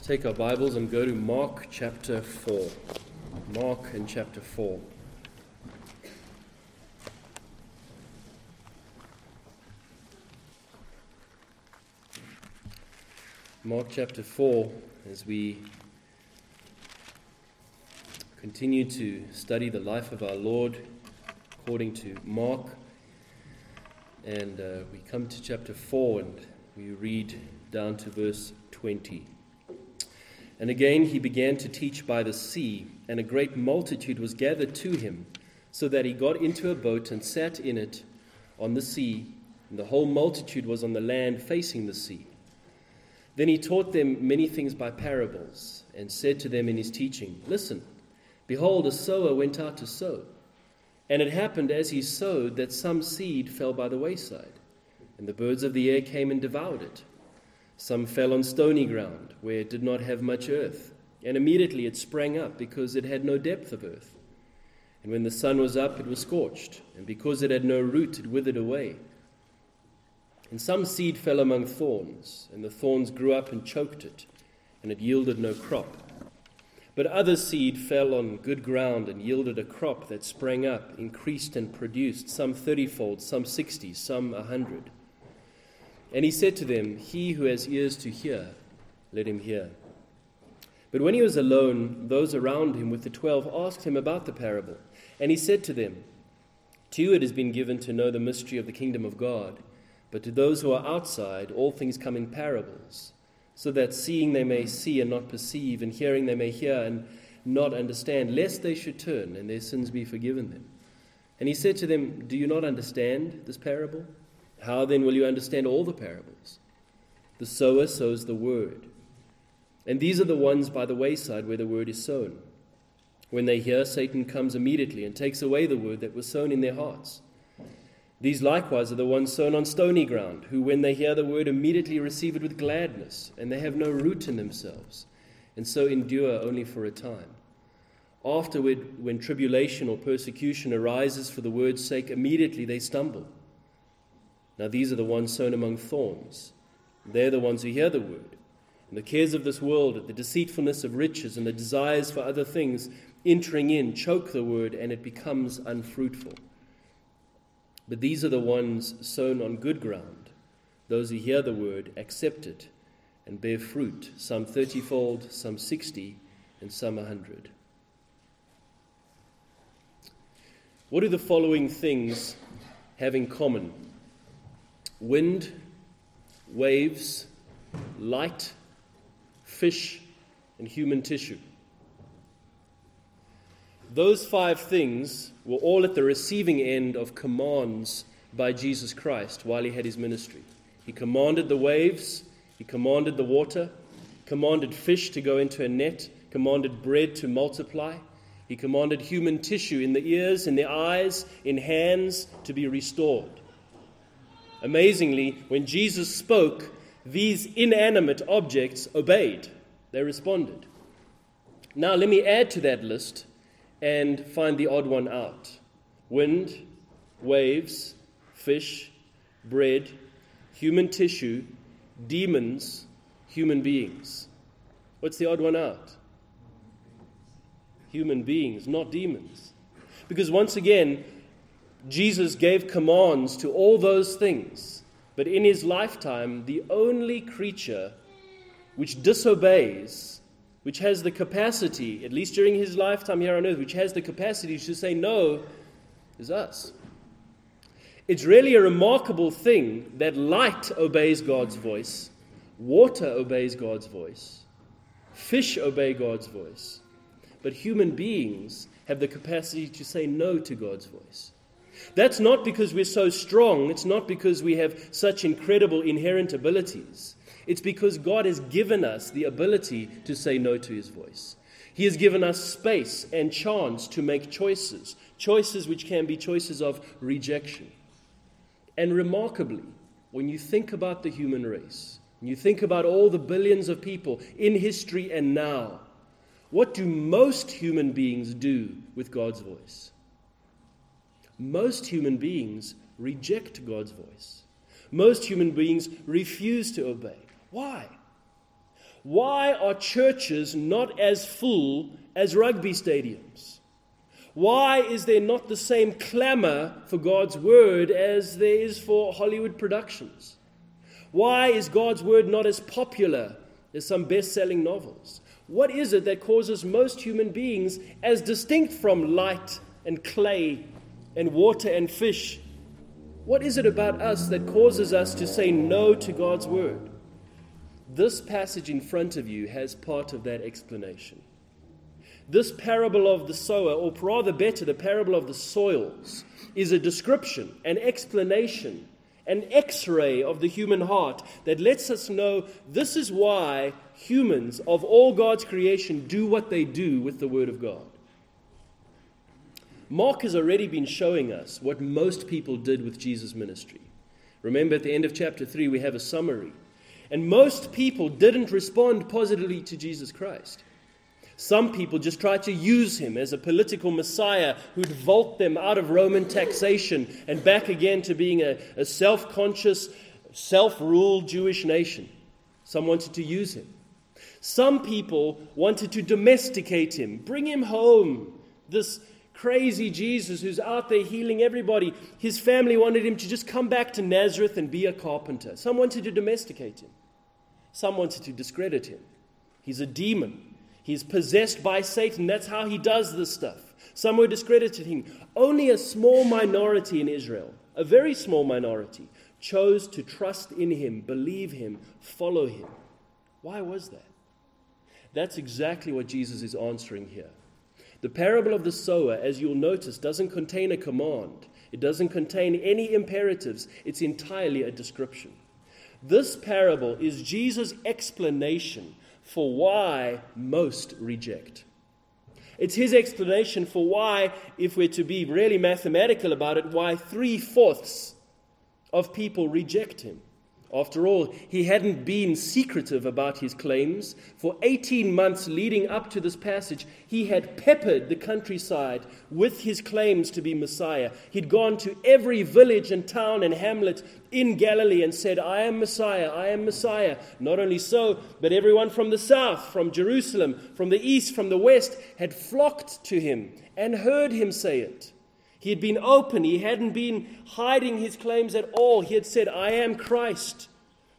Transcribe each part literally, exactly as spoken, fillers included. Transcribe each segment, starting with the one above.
Take our Bibles and go to Mark chapter four. Mark and chapter four. Mark chapter four, as we continue to study the life of our Lord according to Mark. And uh, we come to chapter four and we read down to verse twenty. And again he began to teach by the sea, and a great multitude was gathered to him, so that he got into a boat and sat in it on the sea, and the whole multitude was on the land facing the sea. Then he taught them many things by parables, and said to them in his teaching, Listen, behold, a sower went out to sow. And it happened as he sowed that some seed fell by the wayside, and the birds of the air came and devoured it. Some fell on stony ground, where it did not have much earth, and immediately it sprang up, because it had no depth of earth. And when the sun was up, it was scorched, and because it had no root, it withered away. And some seed fell among thorns, and the thorns grew up and choked it, and it yielded no crop. But other seed fell on good ground, and yielded a crop that sprang up, increased and produced, some thirtyfold, some sixty, some a hundred. And he said to them, He who has ears to hear, let him hear. But when he was alone, those around him with the twelve asked him about the parable. And he said to them, To you it has been given to know the mystery of the kingdom of God, but to those who are outside, all things come in parables, so that seeing they may see and not perceive, and hearing they may hear and not understand, lest they should turn and their sins be forgiven them. And he said to them, Do you not understand this parable? How then will you understand all the parables? The sower sows the word. And these are the ones by the wayside where the word is sown. When they hear, Satan comes immediately and takes away the word that was sown in their hearts. These likewise are the ones sown on stony ground, who when they hear the word immediately receive it with gladness, and they have no root in themselves, and so endure only for a time. Afterward, when tribulation or persecution arises for the word's sake, immediately they stumble. Now these are the ones sown among thorns. They're the ones who hear the word. And the cares of this world, the deceitfulness of riches, and the desires for other things entering in, choke the word, and it becomes unfruitful. But these are the ones sown on good ground, those who hear the word, accept it, and bear fruit, some thirtyfold, some sixty, and some a hundred. What do the following things have in common? Wind, waves, light, fish, and human tissue. Those five things were all at the receiving end of commands by Jesus Christ while he had his ministry. He commanded the waves, he commanded the water, commanded fish to go into a net, commanded bread to multiply. He commanded human tissue in the ears, in the eyes, in hands to be restored. Amazingly, when Jesus spoke, these inanimate objects obeyed. They responded. Now let me add to that list and find the odd one out. Wind, waves, fish, bread, human tissue, demons, human beings. What's the odd one out? Human beings, not demons. Because once again, Jesus gave commands to all those things, but in his lifetime, the only creature which disobeys, which has the capacity, at least during his lifetime here on earth, which has the capacity to say no, is us. It's really a remarkable thing that light obeys God's voice, water obeys God's voice, fish obey God's voice, but human beings have the capacity to say no to God's voice. That's not because we're so strong. It's not because we have such incredible inherent abilities. It's because God has given us the ability to say no to his voice. He has given us space and chance to make choices, choices which can be choices of rejection. And remarkably, when you think about the human race, when you think about all the billions of people in history and now, what do most human beings do with God's voice? Most human beings reject God's voice. Most human beings refuse to obey. Why? Why are churches not as full as rugby stadiums? Why is there not the same clamor for God's word as there is for Hollywood productions? Why is God's word not as popular as some best-selling novels? What is it that causes most human beings, as distinct from light and clay and water and fish, what is it about us that causes us to say no to God's word? This passage in front of you has part of that explanation. This parable of the sower, or rather better, the parable of the soils, is a description, an explanation, an x-ray of the human heart that lets us know this is why humans of all God's creation do what they do with the Word of God. Mark has already been showing us what most people did with Jesus' ministry. Remember, at the end of chapter three, we have a summary. And most people didn't respond positively to Jesus Christ. Some people just tried to use him as a political messiah who'd vault them out of Roman taxation and back again to being a, a self-conscious, self-ruled Jewish nation. Some wanted to use him. Some people wanted to domesticate him, bring him home. This crazy Jesus who's out there healing everybody. His family wanted him to just come back to Nazareth and be a carpenter. Some wanted to domesticate him. Some wanted to discredit him. He's a demon. He's possessed by Satan. That's how he does this stuff. Some were discredited him. Only a small minority in Israel, a very small minority, chose to trust in him, believe him, follow him. Why was that? That's exactly what Jesus is answering here. The parable of the sower, as you'll notice, doesn't contain a command. It doesn't contain any imperatives. It's entirely a description. This parable is Jesus' explanation for why most reject. It's his explanation for why, if we're to be really mathematical about it, why three-fourths of people reject him. After all, he hadn't been secretive about his claims. For eighteen months leading up to this passage, he had peppered the countryside with his claims to be Messiah. He'd gone to every village and town and hamlet in Galilee and said, I am Messiah, I am Messiah. Not only so, but everyone from the south, from Jerusalem, from the east, from the west, had flocked to him and heard him say it. He had been open. He hadn't been hiding his claims at all. He had said, I am Christ.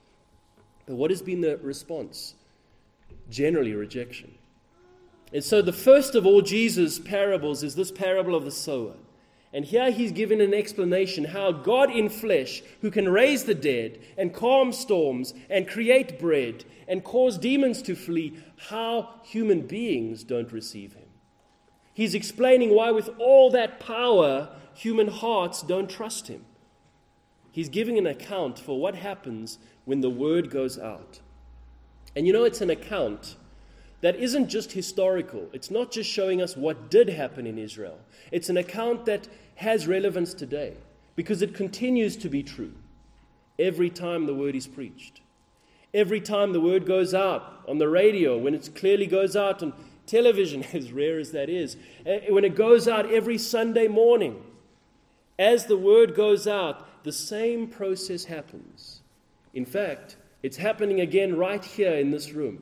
But what has been the response? Generally, rejection. And so the first of all Jesus' parables is this parable of the sower. And here he's given an explanation how God in flesh, who can raise the dead and calm storms and create bread and cause demons to flee, how human beings don't receive him. He's explaining why with all that power, human hearts don't trust him. He's giving an account for what happens when the word goes out. And you know, it's an account that isn't just historical. It's not just showing us what did happen in Israel. It's an account that has relevance today because it continues to be true every time the word is preached. Every time the word goes out on the radio, when it clearly goes out on television, as rare as that is, when it goes out every Sunday morning, as the word goes out, the same process happens. In fact, it's happening again right here in this room.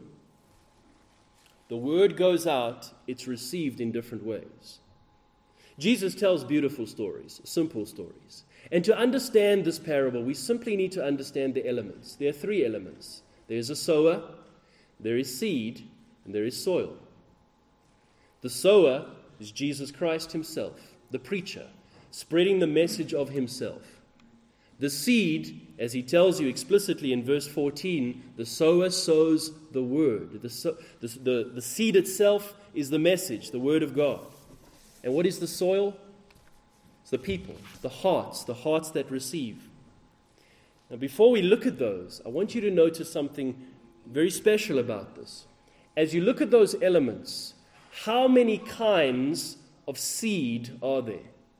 The word goes out, it's received in different ways. Jesus tells beautiful stories, simple stories. And to understand this parable, we simply need to understand the elements. There are three elements. There's a sower, there is seed, and there is soil. The sower is Jesus Christ himself, the preacher, spreading the message of himself. The seed, as he tells you explicitly in verse fourteen, the sower sows the word. The, so, the, the, the seed itself is the message, the word of God. And what is the soil? It's the people, the hearts, the hearts that receive. Now, before we look at those, I want you to notice something very special about this. As you look at those elements, how many kinds of seed are there?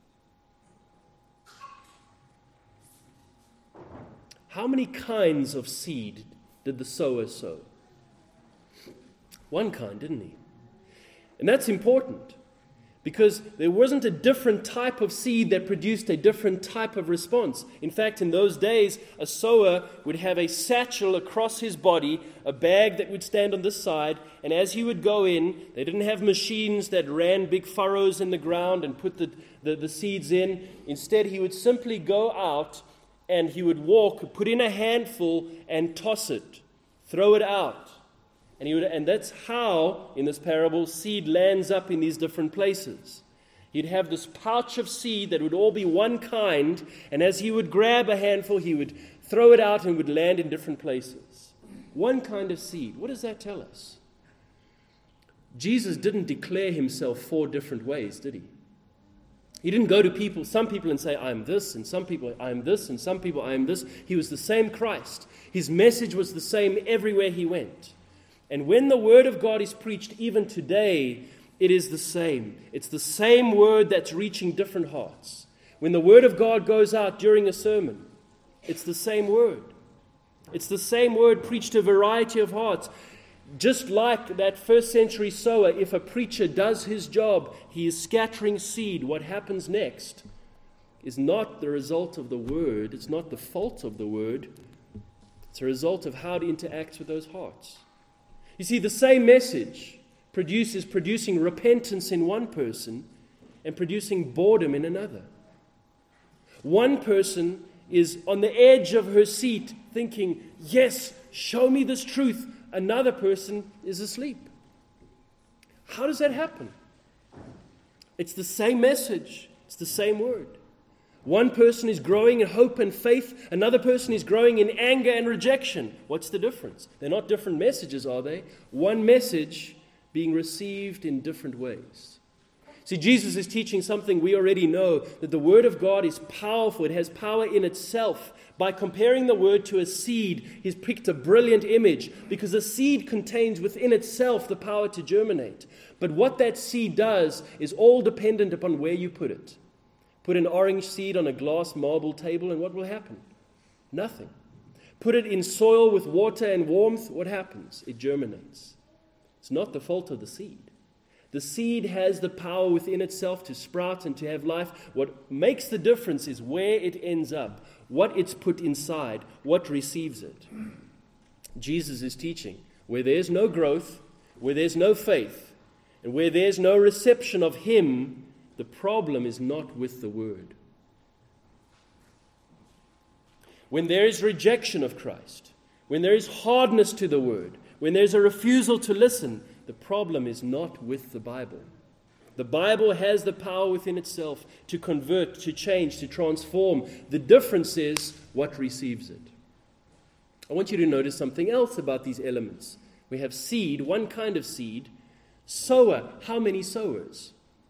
How many kinds of seed did the sower sow? One kind, didn't he? And that's important Because there wasn't a different type of seed that produced a different type of response. In fact, in those days, a sower would have a satchel across his body, a bag that would stand on this side, and as he would go in, they didn't have machines that ran big furrows in the ground and put the, the, the seeds in. Instead, he would simply go out and he would walk, put in a handful and toss it, throw it out. And, he would, and that's how, in this parable, seed lands up in these different places. He'd have this pouch of seed that would all be one kind, and as he would grab a handful, he would throw it out and would land in different places. One kind of seed. What does that tell us? Jesus didn't declare himself four different ways, did he? He didn't go to people, some people, and say, I am this, and some people, I am this, and some people, I am this. He was the same Christ. His message was the same everywhere he went. And when the Word of God is preached, even today, it is the same. It's the same Word that's reaching different hearts. When the Word of God goes out during a sermon, it's the same Word. It's the same Word preached to a variety of hearts. Just like that first century sower, if a preacher does his job, he is scattering seed. What happens next is not the result of the Word. It's not the fault of the Word. It's a result of how it interacts with those hearts. You see, the same message produces producing repentance in one person and producing boredom in another. One person is on the edge of her seat thinking, yes, show me this truth. Another person is asleep. How does that happen? It's the same message. It's the same word. One person is growing in hope and faith. Another person is growing in anger and rejection. What's the difference? They're not different messages, are they? One message being received in different ways. See, Jesus is teaching something we already know, that the Word of God is powerful. It has power in itself. By comparing the Word to a seed, he's picked a brilliant image, because a seed contains within itself the power to germinate. But what that seed does is all dependent upon where you put it. Put an orange seed on a glass marble table, and what will happen? Nothing. Put it in soil with water and warmth, what happens? It germinates. It's not the fault of the seed. The seed has the power within itself to sprout and to have life. What makes the difference is where it ends up, what it's put inside, what receives it. Jesus is teaching, where there's no growth, where there's no faith, and where there's no reception of Him, the problem is not with the Word. When there is rejection of Christ, when there is hardness to the Word, when there's a refusal to listen, the problem is not with the Bible. The Bible has the power within itself to convert, to change, to transform. The difference is what receives it. I want you to notice something else about these elements. We have seed, one kind of seed. Sower, how many sowers?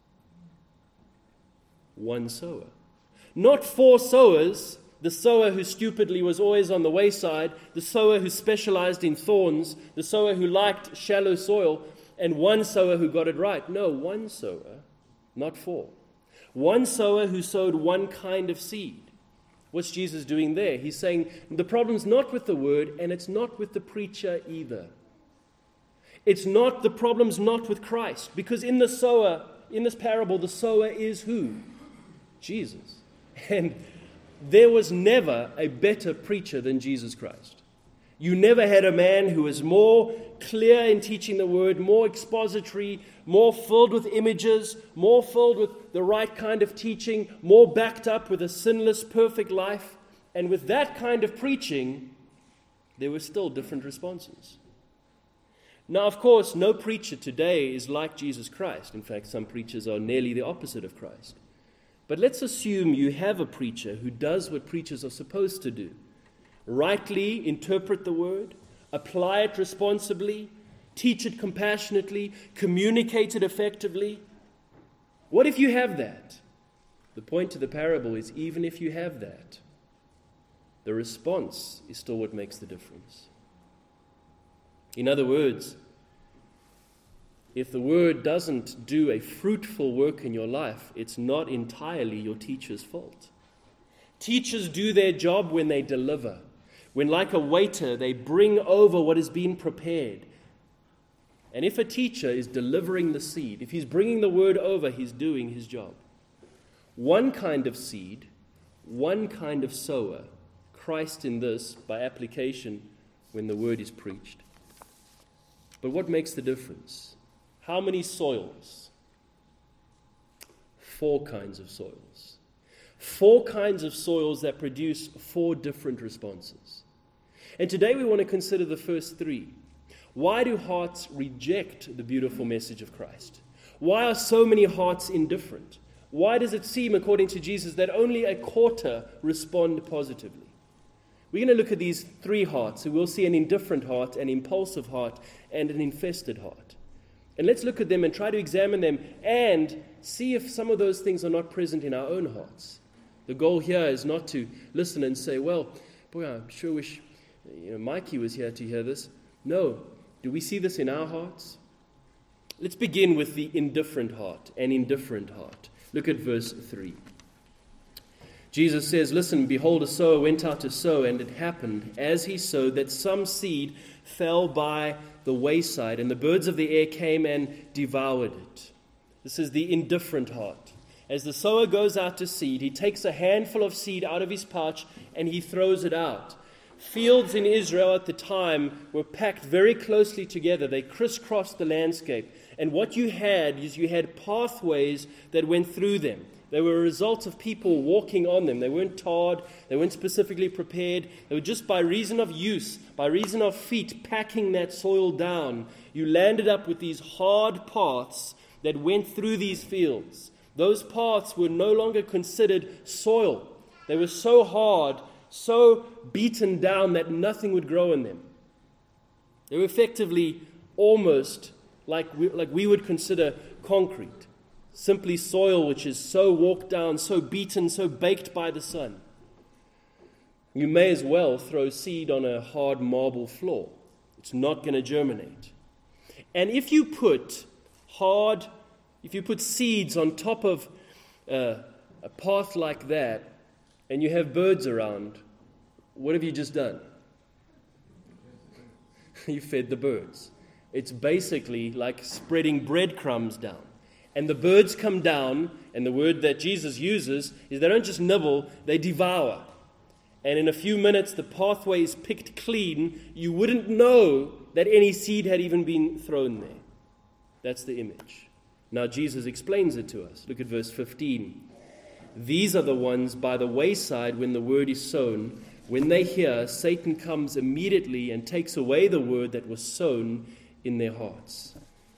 One sower. Not four sowers, the sower who stupidly was always on the wayside, the sower who specialized in thorns, the sower who liked shallow soil, and one sower who got it right. No, one sower, not four. One sower who sowed one kind of seed. What's Jesus doing there? He's saying the problem's not with the Word, and it's not with the preacher either. It's not, the problem's not with Christ, because in the sower, in this parable, the sower is who? Jesus. And there was never a better preacher than Jesus Christ. You never had a man who was more clear in teaching the Word, more expository, more filled with images, more filled with the right kind of teaching, more backed up with a sinless, perfect life. And with that kind of preaching, there were still different responses. Now, of course, no preacher today is like Jesus Christ. In fact, some preachers are nearly the opposite of Christ. But let's assume you have a preacher who does what preachers are supposed to do. Rightly interpret the Word, apply it responsibly, teach it compassionately, communicate it effectively. What if you have that? The point of the parable is, even if you have that, the response is still what makes the difference. In other words, if the Word doesn't do a fruitful work in your life, it's not entirely your teacher's fault. Teachers do their job when they deliver, when like a waiter they bring over what has been prepared. And if a teacher is delivering the seed, if he's bringing the word over, he's doing his job. One kind of seed, one kind of sower, Christ in this, by application, when the word is preached. But what makes the difference? How many soils? Four kinds of soils. Four kinds of soils that produce four different responses. And today we want to consider the first three. Why do hearts reject the beautiful message of Christ? Why are so many hearts indifferent? Why does it seem, according to Jesus, that only a quarter respond positively? We're going to look at these three hearts, and we'll see an indifferent heart, an impulsive heart, and an infested heart. And let's look at them and try to examine them and see if some of those things are not present in our own hearts. The goal here is not to listen and say, well, boy, I sure wish you know, Mikey was here to hear this. No. Do we see this in our hearts? Let's begin with the indifferent heart, an indifferent heart. Look at verse three. Jesus says, listen, behold, a sower went out to sow, and it happened, as he sowed, that some seed fell by the wayside, and the birds of the air came and devoured it. This is the indifferent heart. As the sower goes out to seed, he takes a handful of seed out of his pouch, and he throws it out. Fields in Israel at the time were packed very closely together. They crisscrossed the landscape. And what you had is you had pathways that went through them. They were a result of people walking on them. They weren't tarred. They weren't specifically prepared. They were just by reason of use, by reason of feet packing that soil down. You landed up with these hard paths that went through these fields. Those paths were no longer considered soil. They were so hard, so beaten down that nothing would grow in them. They were effectively almost like we, like we would consider concrete. Simply soil which is so walked down, so beaten, so baked by the sun. You may as well throw seed on a hard marble floor. It's not going to germinate. And if you put hard, if you put seeds on top of uh, a path like that, and you have birds around, what have you just done? You fed the birds. It's basically like spreading breadcrumbs down. And the birds come down, and the word that Jesus uses is they don't just nibble, they devour. And in a few minutes, the pathway is picked clean. You wouldn't know that any seed had even been thrown there. That's the image. Now Jesus explains it to us. Look at verse fifteen. These are the ones by the wayside when the word is sown. When they hear, Satan comes immediately and takes away the word that was sown in their hearts.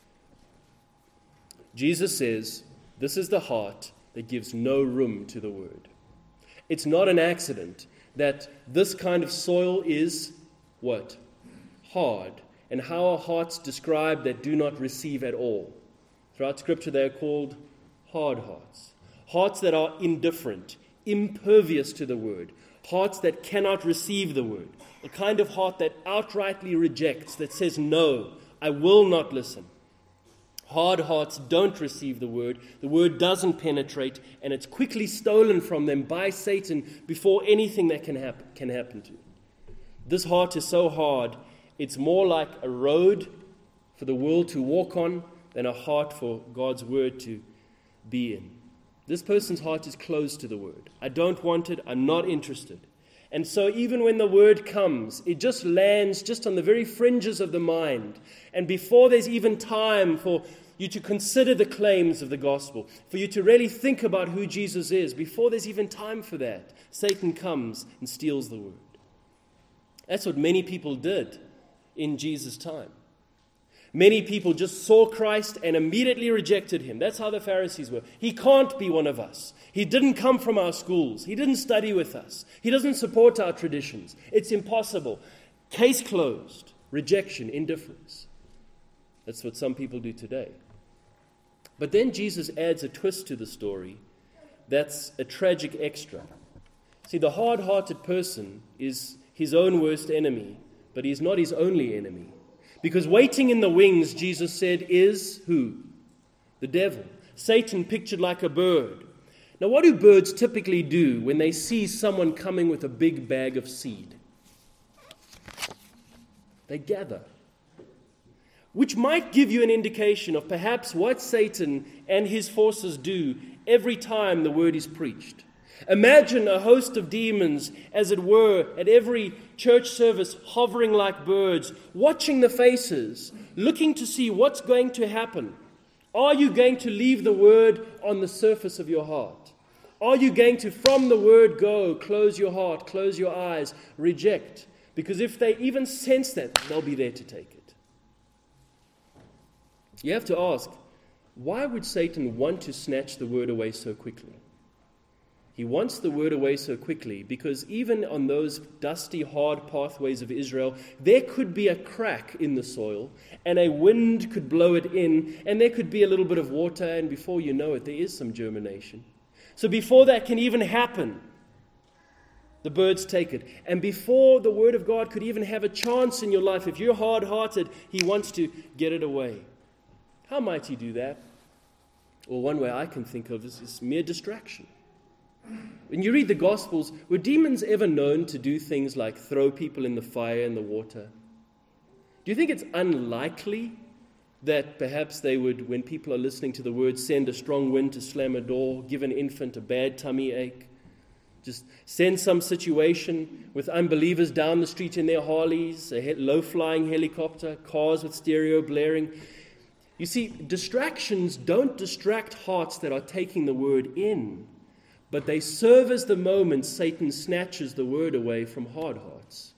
Jesus says, this is the heart that gives no room to the word. It's not an accident that this kind of soil is what? Hard. And how are hearts described that do not receive at all? Throughout Scripture they are called hard hearts. Hearts that are indifferent, impervious to the word. Hearts that cannot receive the word. The kind of heart that outrightly rejects, that says, no, I will not listen. Hard hearts don't receive the word. The word doesn't penetrate, and it's quickly stolen from them by Satan before anything that can happen can happen to it. This heart is so hard, it's more like a road for the world to walk on than a heart for God's word to be in. This person's heart is closed to the word. I don't want it. I'm not interested. And so even when the word comes, it just lands just on the very fringes of the mind. And before there's even time for you to consider the claims of the gospel, for you to really think about who Jesus is, before there's even time for that, Satan comes and steals the word. That's what many people did in Jesus' time. Many people just saw Christ and immediately rejected him. That's how the Pharisees were. He can't be one of us. He didn't come from our schools. He didn't study with us. He doesn't support our traditions. It's impossible. Case closed. Rejection, indifference. That's what some people do today. But then Jesus adds a twist to the story that's a tragic extra. See, the hard-hearted person is his own worst enemy, but he's not his only enemy. Because waiting in the wings, Jesus said, is who? The devil. Satan pictured like a bird. Now, what do birds typically do when they see someone coming with a big bag of seed? They gather. which might give you an indication of perhaps what Satan and his forces do every time the word is preached. Imagine a host of demons, as it were, at every church service, hovering like birds, watching the faces, looking to see what's going to happen. Are you going to leave the word on the surface of your heart? Are you going to, from the word go, close your heart, close your eyes, reject? Because if they even sense that, they'll be there to take it. You have to ask, why would Satan want to snatch the word away so quickly? He wants the word away so quickly because even on those dusty, hard pathways of Israel, there could be a crack in the soil, and a wind could blow it in, and there could be a little bit of water, and before you know it, there is some germination. So before that can even happen, the birds take it. And before the word of God could even have a chance in your life, if you're hard-hearted, he wants to get it away. How might he do that? Well, one way I can think of is, is mere distraction. When you read the Gospels, were demons ever known to do things like throw people in the fire and the water? Do you think it's unlikely that perhaps they would, when people are listening to the word, send a strong wind to slam a door, give an infant a bad tummy ache, just send some situation with unbelievers down the street in their Harleys, a low-flying helicopter, cars with stereo blaring? You see, distractions don't distract hearts that are taking the word in, but they serve as the moment Satan snatches the word away from hard hearts.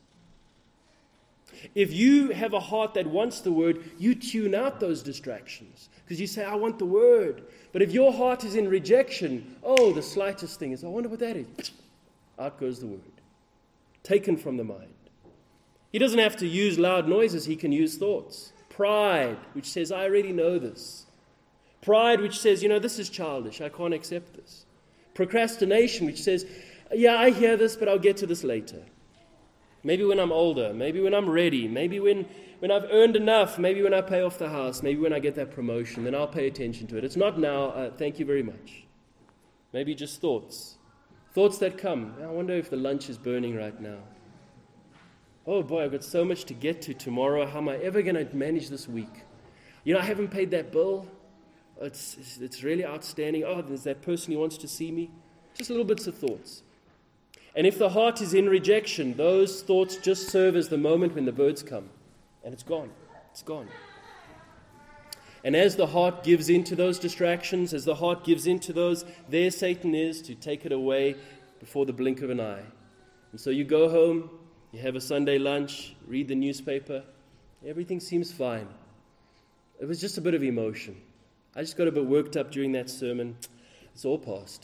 If you have a heart that wants the word, you tune out those distractions because you say, I want the word. But if your heart is in rejection, oh, the slightest thing is, I wonder what that is. Out goes the word, taken from the mind. He doesn't have to use loud noises, he can use thoughts. Pride, which says, I already know this. Pride, which says, you know, this is childish, I can't accept this. Procrastination, which says, yeah, I hear this, but I'll get to this later. Maybe when I'm older, maybe when I'm ready, maybe when, when I've earned enough, maybe when I pay off the house, maybe when I get that promotion, then I'll pay attention to it. It's not now, uh, thank you very much. Maybe just thoughts. Thoughts that come. I wonder if the lunch is burning right now. Oh boy, I've got so much to get to tomorrow. How am I ever going to manage this week? You know, I haven't paid that bill. It's, it's really outstanding. Oh, there's that person who wants to see me. Just little bits of thoughts. And if the heart is in rejection, those thoughts just serve as the moment when the birds come. And it's gone. It's gone. And as the heart gives into those distractions, as the heart gives into those, there Satan is to take it away before the blink of an eye. And so you go home, you have a Sunday lunch, read the newspaper. Everything seems fine. It was just a bit of emotion. I just got a bit worked up during that sermon. It's all past.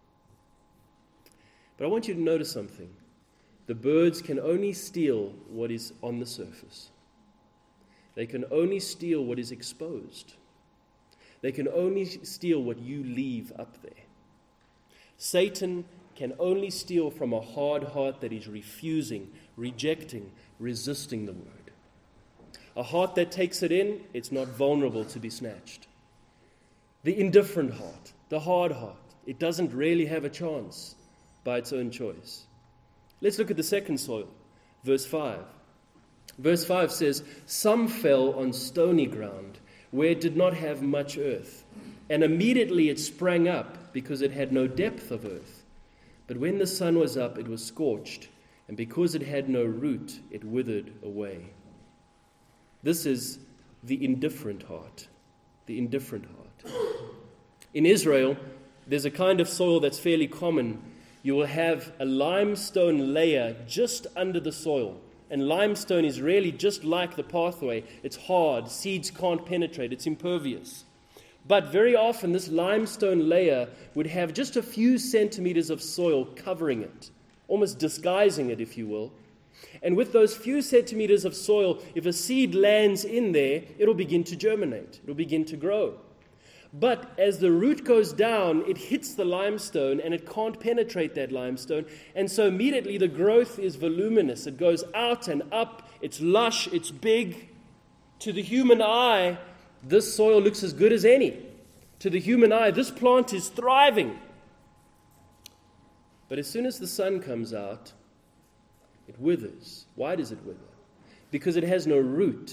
But I want you to notice something. The birds can only steal what is on the surface. They can only steal what is exposed. They can only steal what you leave up there. Satan can only steal from a hard heart that is refusing, rejecting, resisting the word. A heart that takes it in, it's not vulnerable to be snatched. The indifferent heart, the hard heart, it doesn't really have a chance by its own choice. Let's look at the second soil, verse five. Verse five says, some fell on stony ground where it did not have much earth, and immediately it sprang up because it had no depth of earth. But when the sun was up, it was scorched, and because it had no root, it withered away. This is the indifferent heart, the indifferent heart. In Israel, there's a kind of soil that's fairly common. You will have a limestone layer just under the soil. And limestone is really just like the pathway. It's hard. Seeds can't penetrate. It's impervious. But very often this limestone layer would have just a few centimeters of soil covering it, almost disguising it, if you will. And with those few centimeters of soil, if a seed lands in there, it'll begin to germinate. It'll begin to grow. But as the root goes down, it hits the limestone and it can't penetrate that limestone. And so immediately the growth is voluminous. It goes out and up. It's lush. It's big. To the human eye, this soil looks as good as any. To the human eye, this plant is thriving. But as soon as the sun comes out, it withers. Why does it wither? Because it has no root.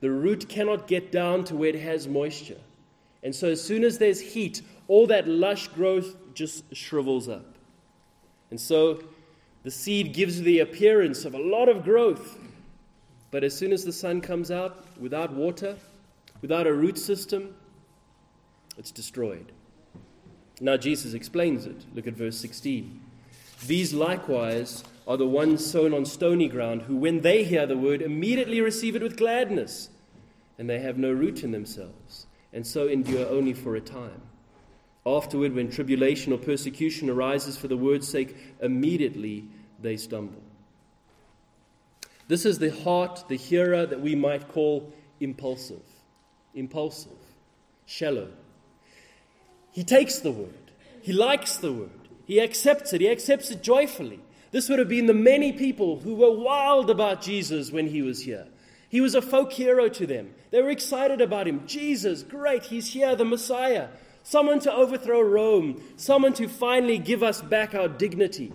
The root cannot get down to where it has moisture. And so as soon as there's heat, all that lush growth just shrivels up. And so the seed gives the appearance of a lot of growth. But as soon as the sun comes out, without water, without a root system, it's destroyed. Now Jesus explains it. Look at verse sixteen. These likewise are the ones sown on stony ground, who when they hear the word immediately receive it with gladness, and they have no root in themselves, and so endure only for a time. Afterward, when tribulation or persecution arises for the word's sake, immediately they stumble. This is the heart, the hearer that we might call impulsive, impulsive, shallow. He takes the word. He likes the word. He accepts it. He accepts it joyfully. This would have been the many people who were wild about Jesus when he was here. He was a folk hero to them. They were excited about him. Jesus, great, he's here, the Messiah. Someone to overthrow Rome. Someone to finally give us back our dignity.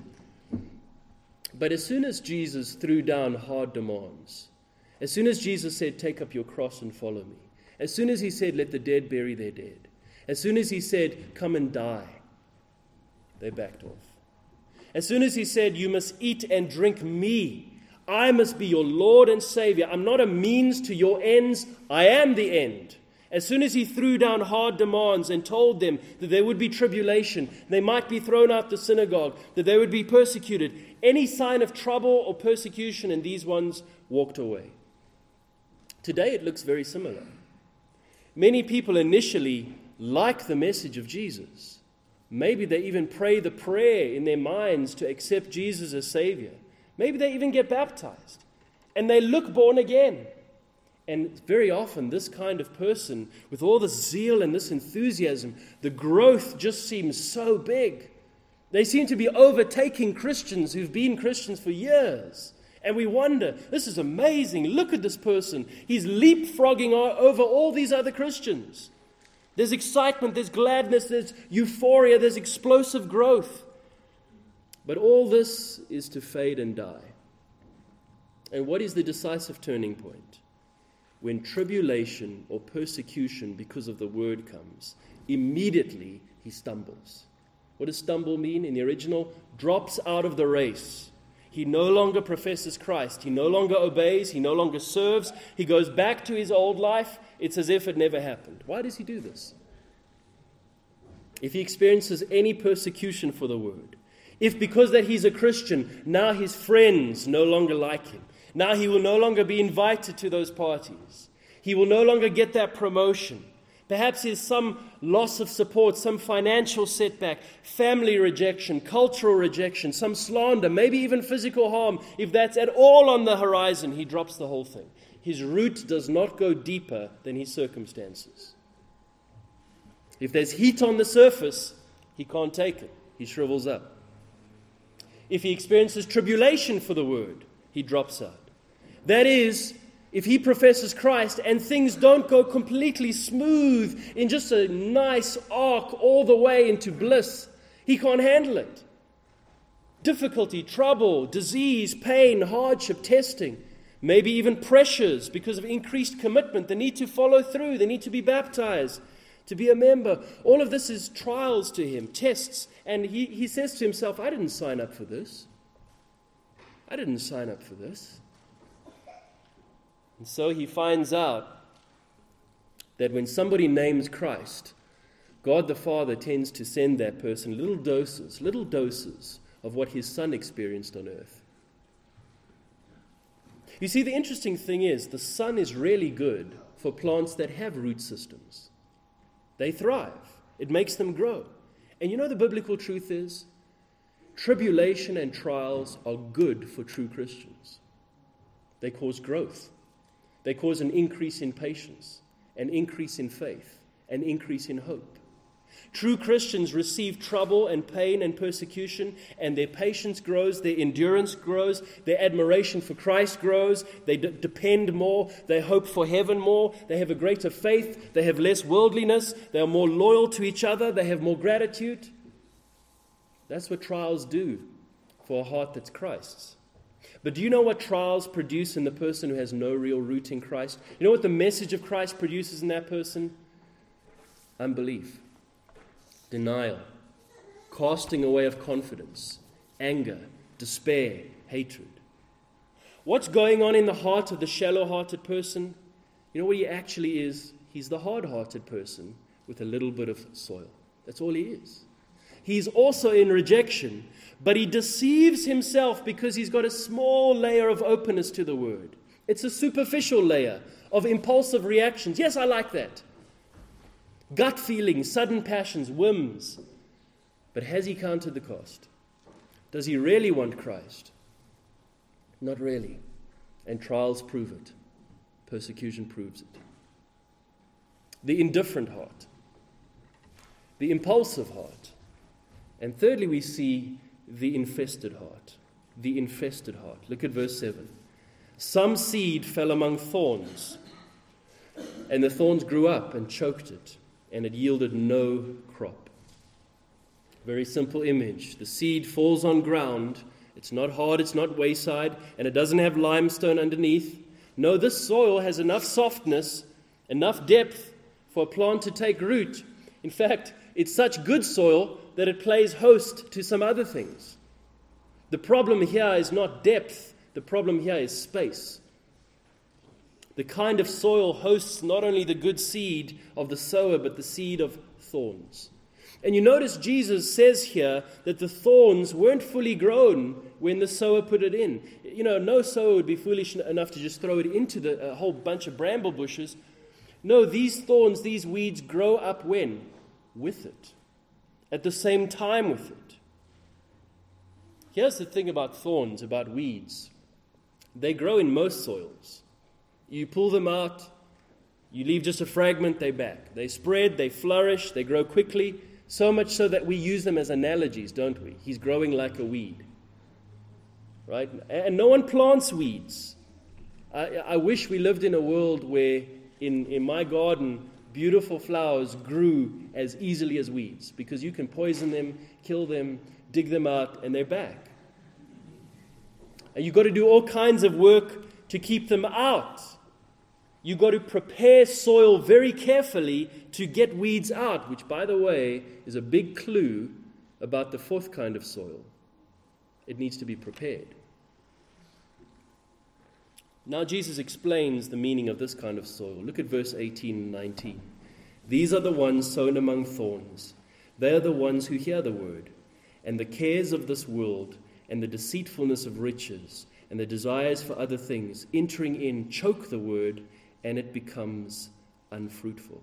But as soon as Jesus threw down hard demands, as soon as Jesus said, take up your cross and follow me, as soon as he said, let the dead bury their dead, as soon as he said, come and die, they backed off. As soon as he said, you must eat and drink me, I must be your Lord and Savior. I'm not a means to your ends, I am the end. As soon as he threw down hard demands and told them that there would be tribulation, they might be thrown out the synagogue, that they would be persecuted, any sign of trouble or persecution, and these ones walked away. Today it looks very similar. Many people initially like the message of Jesus. Maybe they even pray the prayer in their minds to accept Jesus as Savior. Maybe they even get baptized. And they look born again. And very often this kind of person, with all this zeal and this enthusiasm, the growth just seems so big. They seem to be overtaking Christians who've been Christians for years. And we wonder, this is amazing. Look at this person. He's leapfrogging over all these other Christians. There's excitement, there's gladness, there's euphoria, there's explosive growth. But all this is to fade and die. And what is the decisive turning point? When tribulation or persecution because of the word comes, immediately he stumbles. What does stumble mean in the original? Drops out of the race. He no longer professes Christ. He no longer obeys. He no longer serves. He goes back to his old life. It's as if it never happened. Why does he do this? If he experiences any persecution for the word, if because that he's a Christian, now his friends no longer like him, now he will no longer be invited to those parties, he will no longer get that promotion, perhaps there's some loss of support, some financial setback, family rejection, cultural rejection, some slander, maybe even physical harm, if that's at all on the horizon, he drops the whole thing. His root does not go deeper than his circumstances. If there's heat on the surface, he can't take it. He shrivels up. If he experiences tribulation for the word, he drops out. That is, if he professes Christ and things don't go completely smooth in just a nice arc all the way into bliss, he can't handle it. Difficulty, trouble, disease, pain, hardship, testing, maybe even pressures because of increased commitment, the need to follow through, the need to be baptized, to be a member. All of this is trials to him, tests. And he, he says to himself, I didn't sign up for this. I didn't sign up for this. And so he finds out that when somebody names Christ, God the Father tends to send that person little doses, little doses of what his Son experienced on earth. You see, the interesting thing is, the sun is really good for plants that have root systems. They thrive. It makes them grow. And you know the biblical truth is, tribulation and trials are good for true Christians. They cause growth. They cause an increase in patience, an increase in faith, an increase in hope. True Christians receive trouble and pain and persecution, and their patience grows, their endurance grows, their admiration for Christ grows, they d- depend more, they hope for heaven more, they have a greater faith, they have less worldliness, they are more loyal to each other, they have more gratitude. That's what trials do for a heart that's Christ's. But do you know what trials produce in the person who has no real root in Christ? You know what the message of Christ produces in that person? Unbelief, denial, casting away of confidence, anger, despair, hatred. What's going on in the heart of the shallow-hearted person? You know what he actually is? He's the hard-hearted person with a little bit of soil. That's all he is. He's also in rejection, but he deceives himself because he's got a small layer of openness to the word. It's a superficial layer of impulsive reactions. Yes, I like that. Gut feelings, sudden passions, whims. But has he counted the cost? Does he really want Christ? Not really. And trials prove it. Persecution proves it. The indifferent heart. The impulsive heart. And thirdly, we see the infested heart. The infested heart. Look at verse seven. Some seed fell among thorns, and the thorns grew up and choked it, and it yielded no crop. Very simple image. The seed falls on ground. It's not hard, it's not wayside, and it doesn't have limestone underneath. No, this soil has enough softness, enough depth for a plant to take root. In fact, it's such good soil that it plays host to some other things. The problem here is not depth. The problem here is space. The kind of soil hosts not only the good seed of the sower, but the seed of thorns. And you notice Jesus says here that the thorns weren't fully grown when the sower put it in. You know, no sower would be foolish enough to just throw it into the, a whole bunch of bramble bushes. No, these thorns, these weeds grow up when? With it. At the same time with it. Here's the thing about thorns, about weeds. They grow in most soils. You pull them out, you leave just a fragment, they're back. They spread, they flourish, they grow quickly, so much so that we use them as analogies, don't we? He's growing like a weed. Right? And no one plants weeds. I, I wish we lived in a world where in, in my garden, beautiful flowers grew as easily as weeds, because you can poison them, kill them, dig them out, and they're back. And you've got to do all kinds of work to keep them out. You've got to prepare soil very carefully to get weeds out, which, by the way, is a big clue about the fourth kind of soil. It needs to be prepared. Now Jesus explains the meaning of this kind of soil. Look at verse eighteen and nineteen. These are the ones sown among thorns. They are the ones who hear the word, and the cares of this world, and the deceitfulness of riches, and the desires for other things, entering in, choke the word, and it becomes unfruitful.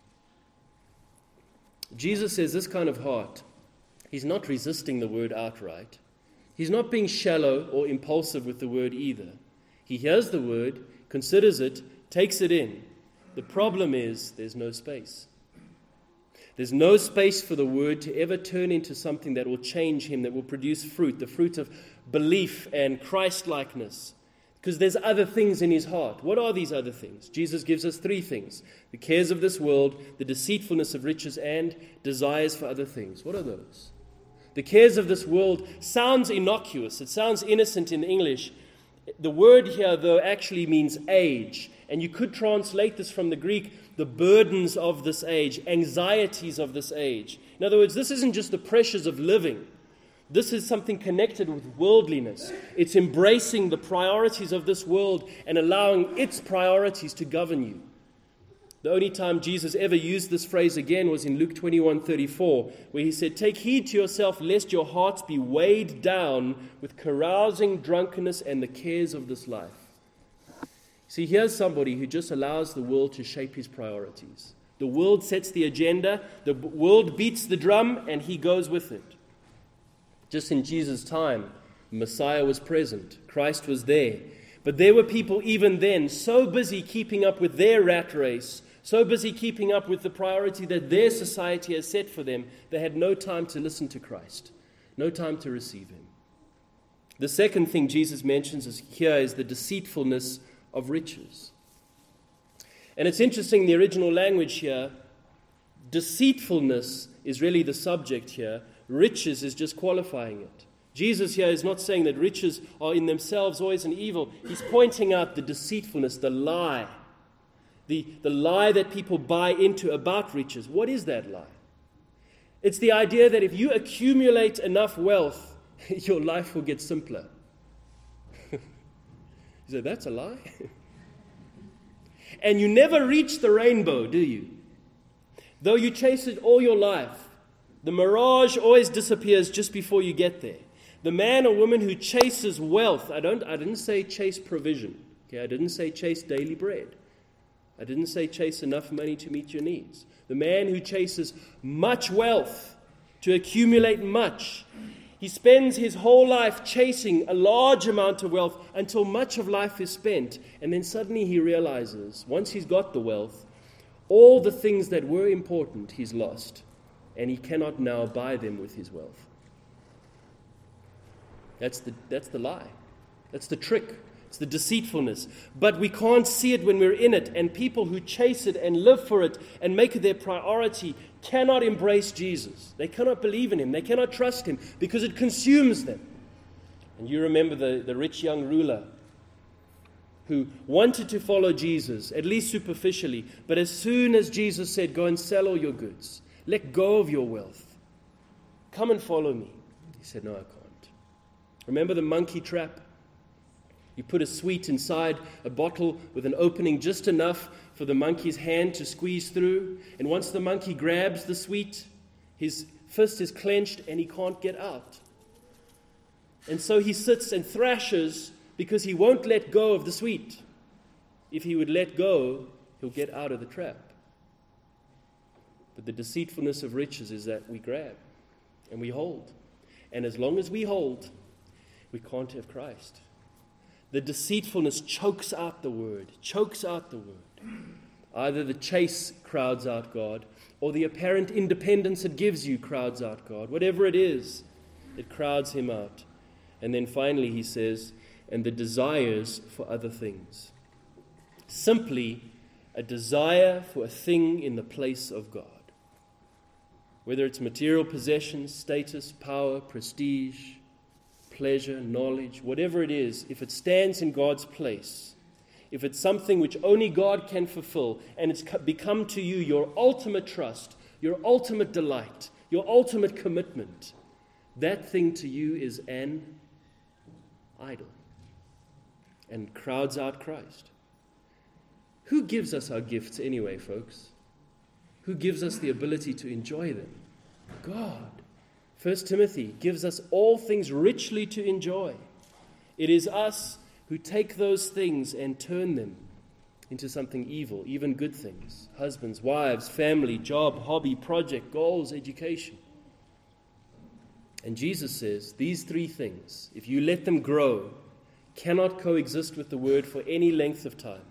Jesus says this kind of heart, he's not resisting the word outright. He's not being shallow or impulsive with the word either. He hears the word, considers it, takes it in. The problem is there's no space. There's no space for the word to ever turn into something that will change him, that will produce fruit, the fruit of belief and Christ-likeness. Because there's other things in his heart. What are these other things? Jesus gives us three things. The cares of this world, the deceitfulness of riches, and desires for other things. What are those? The cares of this world sounds innocuous. It sounds innocent in English. The word here, though, actually means age. And you could translate this from the Greek, the burdens of this age, anxieties of this age. In other words, this isn't just the pressures of living. This is something connected with worldliness. It's embracing the priorities of this world and allowing its priorities to govern you. The only time Jesus ever used this phrase again was in Luke twenty-one thirty-four, where he said, "Take heed to yourself, lest your hearts be weighed down with carousing, drunkenness, and the cares of this life." See, here's somebody who just allows the world to shape his priorities. The world sets the agenda, the world beats the drum, and he goes with it. Just in Jesus' time, Messiah was present. Christ was there. But there were people even then so busy keeping up with their rat race, so busy keeping up with the priority that their society has set for them, they had no time to listen to Christ, no time to receive him. The second thing Jesus mentions is here is the deceitfulness of riches. And it's interesting, the original language here, deceitfulness is really the subject here. Riches is just qualifying it. Jesus here is not saying that riches are in themselves always an evil. He's pointing out the deceitfulness, the lie, the, the lie that people buy into about riches. What is that lie? It's the idea that if you accumulate enough wealth, your life will get simpler. You say, that's a lie? And you never reach the rainbow, do you? Though you chase it all your life, the mirage always disappears just before you get there. The man or woman who chases wealth, I don't I didn't say chase provision. Okay, I didn't say chase daily bread. I didn't say chase enough money to meet your needs. The man who chases much wealth, to accumulate much, he spends his whole life chasing a large amount of wealth until much of life is spent. And then suddenly he realizes, once he's got the wealth, all the things that were important he's lost. And he cannot now buy them with his wealth. That's the, that's the lie. That's the trick. It's the deceitfulness. But we can't see it when we're in it. And people who chase it and live for it and make it their priority cannot embrace Jesus. They cannot believe in him. They cannot trust him because it consumes them. And you remember the, the rich young ruler who wanted to follow Jesus, at least superficially. But as soon as Jesus said, go and sell all your goods, let go of your wealth, come and follow me, he said, no, I can't. Remember the monkey trap? You put a sweet inside a bottle with an opening just enough for the monkey's hand to squeeze through. And once the monkey grabs the sweet, his fist is clenched and he can't get out. And so he sits and thrashes because he won't let go of the sweet. If he would let go, he'll get out of the trap. But the deceitfulness of riches is that we grab and we hold. And as long as we hold, we can't have Christ. The deceitfulness chokes out the word, chokes out the word. Either the chase crowds out God, or the apparent independence it gives you crowds out God. Whatever it is, it crowds him out. And then finally he says, and the desires for other things. Simply a desire for a thing in the place of God. Whether it's material possessions, status, power, prestige, pleasure, knowledge, whatever it is, if it stands in God's place, if it's something which only God can fulfill, and it's become to you your ultimate trust, your ultimate delight, your ultimate commitment, that thing to you is an idol and crowds out Christ. Who gives us our gifts anyway, folks? Who gives us the ability to enjoy them? God. First Timothy gives us all things richly to enjoy. It is us who take those things and turn them into something evil, even good things. Husbands, wives, family, job, hobby, project, goals, education. And Jesus says these three things, if you let them grow, cannot coexist with the word for any length of time.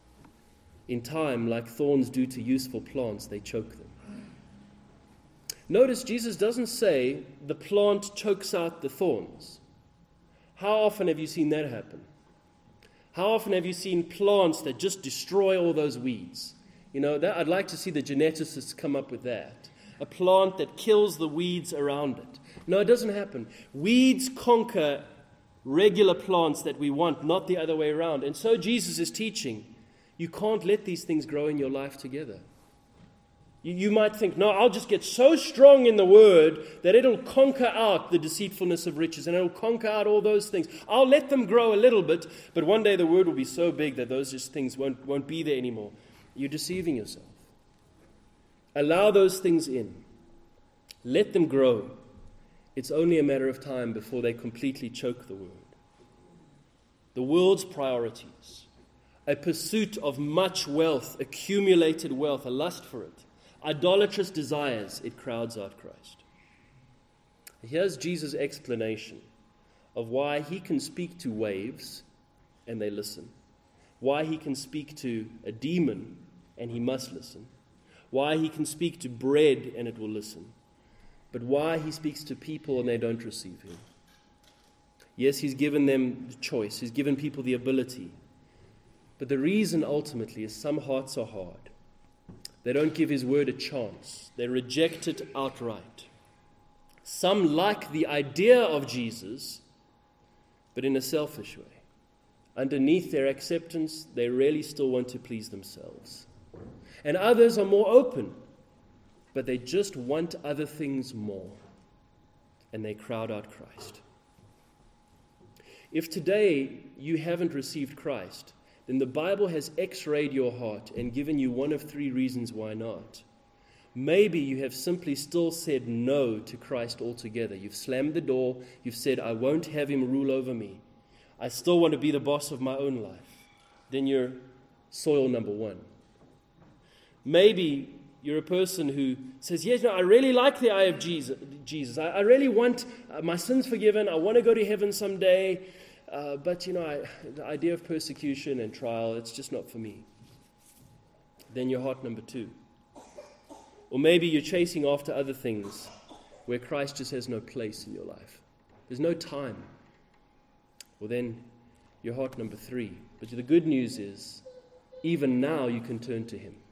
In time, like thorns do to useful plants, they choke them. Notice Jesus doesn't say the plant chokes out the thorns. How often have you seen that happen? How often have you seen plants that just destroy all those weeds? You know, that, I'd like to see the geneticists come up with that. A plant that kills the weeds around it. No, it doesn't happen. Weeds conquer regular plants that we want, not the other way around. And so Jesus is teaching, you can't let these things grow in your life together. You, you might think, no, I'll just get so strong in the word that it'll conquer out the deceitfulness of riches and it'll conquer out all those things. I'll let them grow a little bit, but one day the word will be so big that those just things won't, won't be there anymore. You're deceiving yourself. Allow those things in. Let them grow. It's only a matter of time before they completely choke the word. The world's priorities, a pursuit of much wealth, accumulated wealth, a lust for it, idolatrous desires, it crowds out Christ. Here's Jesus' explanation of why he can speak to waves and they listen, why he can speak to a demon and he must listen, why he can speak to bread and it will listen, but why he speaks to people and they don't receive him. Yes, he's given them the choice, he's given people the ability, but the reason ultimately is some hearts are hard. They don't give his word a chance. They reject it outright. Some like the idea of Jesus, but in a selfish way. Underneath their acceptance, they really still want to please themselves. And others are more open, but they just want other things more. And they crowd out Christ. If today you haven't received Christ, then the Bible has x-rayed your heart and given you one of three reasons why not. Maybe you have simply still said no to Christ altogether. You've slammed the door. You've said, I won't have him rule over me. I still want to be the boss of my own life. Then you're soil number one. Maybe you're a person who says, yes, no, I really like the eye of Jesus. Jesus. I, I really want uh, my sins forgiven. I want to go to heaven someday. Uh, but, you know, I, the idea of persecution and trial, it's just not for me. Then you're heart number two. Or maybe you're chasing after other things where Christ just has no place in your life. There's no time. Well, then you're heart number three. But the good news is, even now you can turn to him.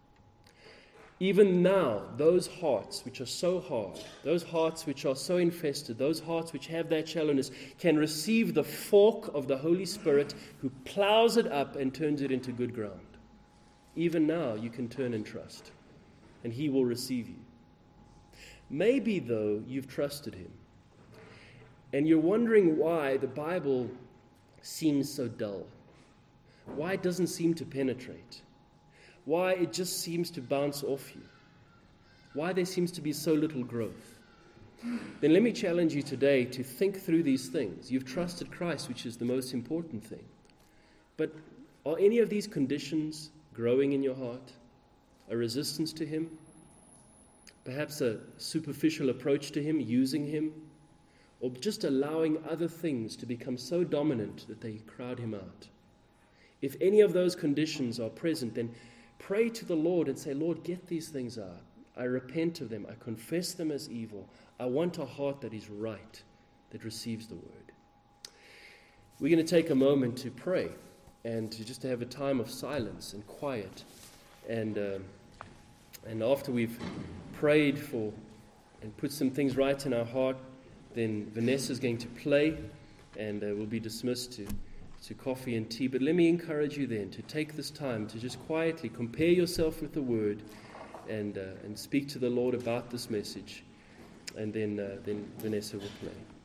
Even now, those hearts which are so hard, those hearts which are so infested, those hearts which have that shallowness, can receive the fork of the Holy Spirit who plows it up and turns it into good ground. Even now, you can turn and trust, and he will receive you. Maybe, though, you've trusted him, and you're wondering why the Bible seems so dull, why it doesn't seem to penetrate, why it just seems to bounce off you, why there seems to be so little growth. Then let me challenge you today to think through these things. You've trusted Christ, which is the most important thing. But are any of these conditions growing in your heart? A resistance to him? Perhaps a superficial approach to him, using him? Or just allowing other things to become so dominant that they crowd him out? If any of those conditions are present, then pray to the Lord and say, Lord, get these things out. I repent of them. I confess them as evil. I want a heart that is right, that receives the word. We're going to take a moment to pray and to just to have a time of silence and quiet. And uh, and after we've prayed for and put some things right in our heart, then Vanessa's going to play and uh, we'll be dismissed to to coffee and tea. But let me encourage you then to take this time to just quietly compare yourself with the Word and uh, and speak to the Lord about this message. And then uh, then Vanessa will play.